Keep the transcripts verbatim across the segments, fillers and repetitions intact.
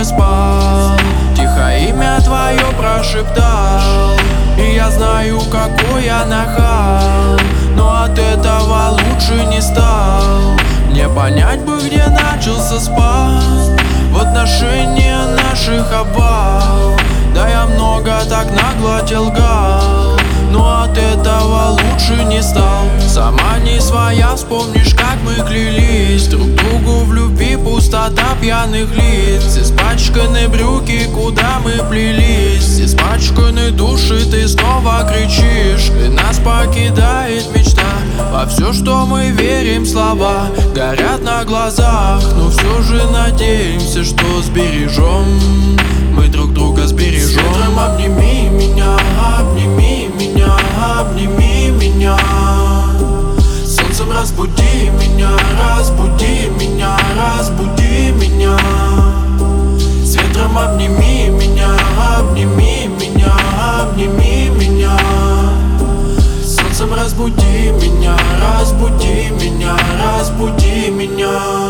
не спал, тихо имя твое прошептал. И я знаю, какой я нахал, но от этого лучше не стал. Мне понять бы, где начался спад в отношении наших обвал. Да я много так нагло те лгал, но от этого лучше не стал. Сама не своя, вспомнишь, как мы клялись друг другу в любви, пустота пьяных лиц. Испачканы брюки, куда мы плелись, испачканы души, ты снова кричишь. И нас покидает мечта, во все, что мы верим, слова горят на глазах, но все же надеемся, что сбережем, мы друг друга сбережем. Ветром обними меня, обними меня, обними меня. Солнцем разбуди меня, разбуди меня, разбуди меня. С ветром обними меня, обними меня, обними меня. Солнцем разбуди меня, разбуди меня, разбуди меня.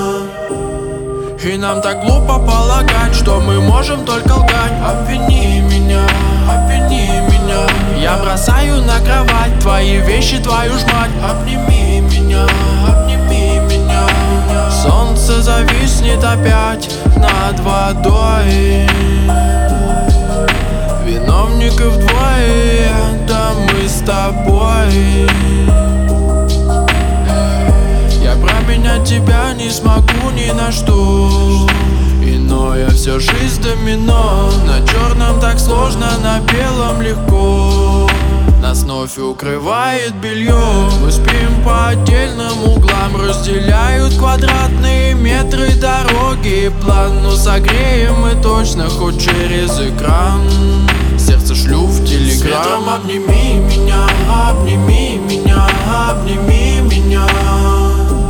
И нам так глупо полагать, что мы можем только лгать. Обвини меня, обвини меня. Я бросаю на кровать твои вещи, твою ж мать. Обними меня, обними меня. Солнце зависнет опять над водой, виновников двое, да мы с тобой. Я променять тебя не смогу ни на что, иное все жизнь домино. На черном так сложно, на белом легко. Нас вновь укрывает белье, мы спим по отдельным углам, разделяют квадратные метры дороги. План, но согреем мы точно хоть через экран. Сердце шлю в телеграм. С ветром обними меня, обними меня, обними меня.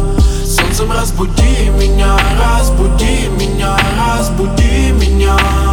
Солнцем разбуди меня, разбуди меня, разбуди меня.